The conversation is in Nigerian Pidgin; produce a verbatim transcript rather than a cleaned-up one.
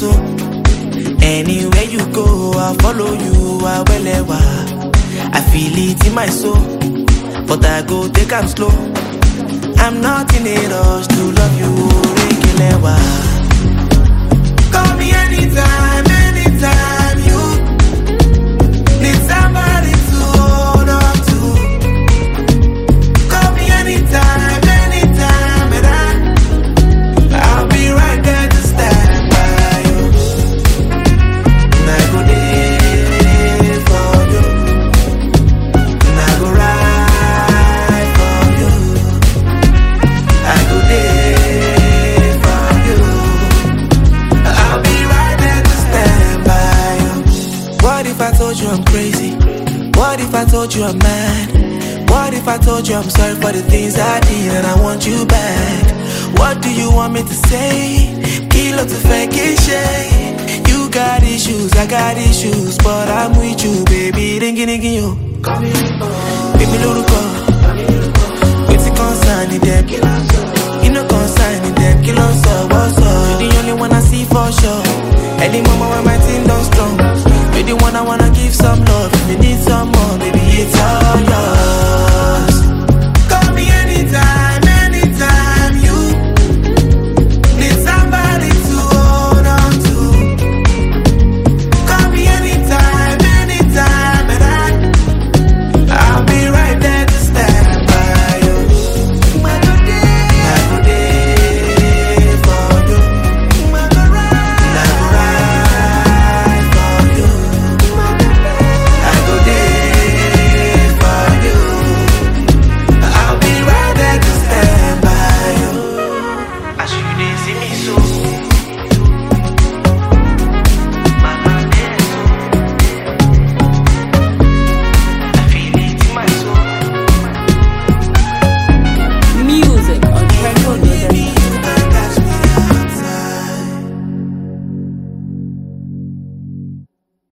soul. Anywhere you go, I'll follow you, I will ever. I feel it in my soul, but I go take am slow. I'm not in a rush to love you, regular. Call me anytime, anytime you need somebody to hold on to. Call me anytime, anytime, and I, I'll be right there to stand by you. And I go there for you. And I go ride for you. I go there for you. I'll be right there to stand by you. What if I told you I'm crazy? What if I told you I'm mad? What if I told you I'm sorry for the things I did and I want you back? What do you want me to say? Kilo to fake shade. You got issues, I got issues, but I'm with you, baby. Ringy ringy you. Baby Luruko. What's it concerning them? You know concerning them. Kill us up, what's up? You're the only one I see for sure. Any moment when my team done strong, you're the one I wanna give some love. If you need some more, baby.